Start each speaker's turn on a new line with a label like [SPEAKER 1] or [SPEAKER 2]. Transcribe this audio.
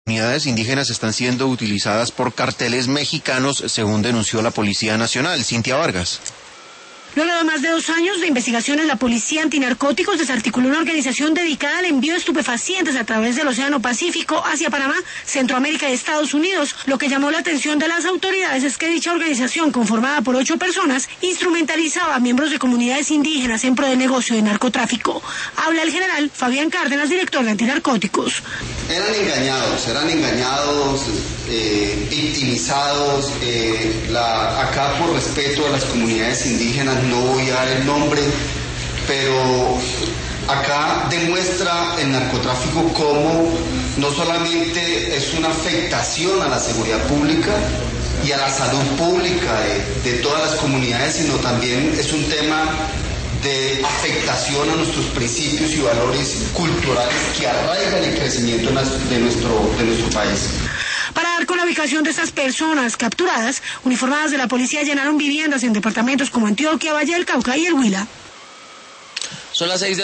[SPEAKER 1] Comunidades indígenas están siendo utilizadas por carteles mexicanos, según denunció la Policía Nacional. Cintia Vargas.
[SPEAKER 2] Luego de más de 2 años de investigaciones, la Policía Antinarcóticos desarticuló una organización dedicada al envío de estupefacientes a través del Océano Pacífico hacia Panamá, Centroamérica y Estados Unidos. Lo que llamó la atención de las autoridades es que dicha organización, conformada por 8 personas, instrumentalizaba a miembros de comunidades indígenas en pro del negocio de narcotráfico. Habla el general Fabián Cárdenas, director de Antinarcóticos.
[SPEAKER 3] Eran engañados, victimizados. Acá, por respeto a las comunidades indígenas, no voy a dar el nombre, pero acá demuestra el narcotráfico cómo no solamente es una afectación a la seguridad pública y a la salud pública de todas las comunidades, sino también es un tema de afectación a nuestros principios y valores culturales que arraigan el crecimiento de nuestro país.
[SPEAKER 2] Para dar con la ubicación de estas personas capturadas, uniformadas de la policía llenaron viviendas en departamentos como Antioquia, Valle del Cauca y el Huila.
[SPEAKER 4] Son las 6 de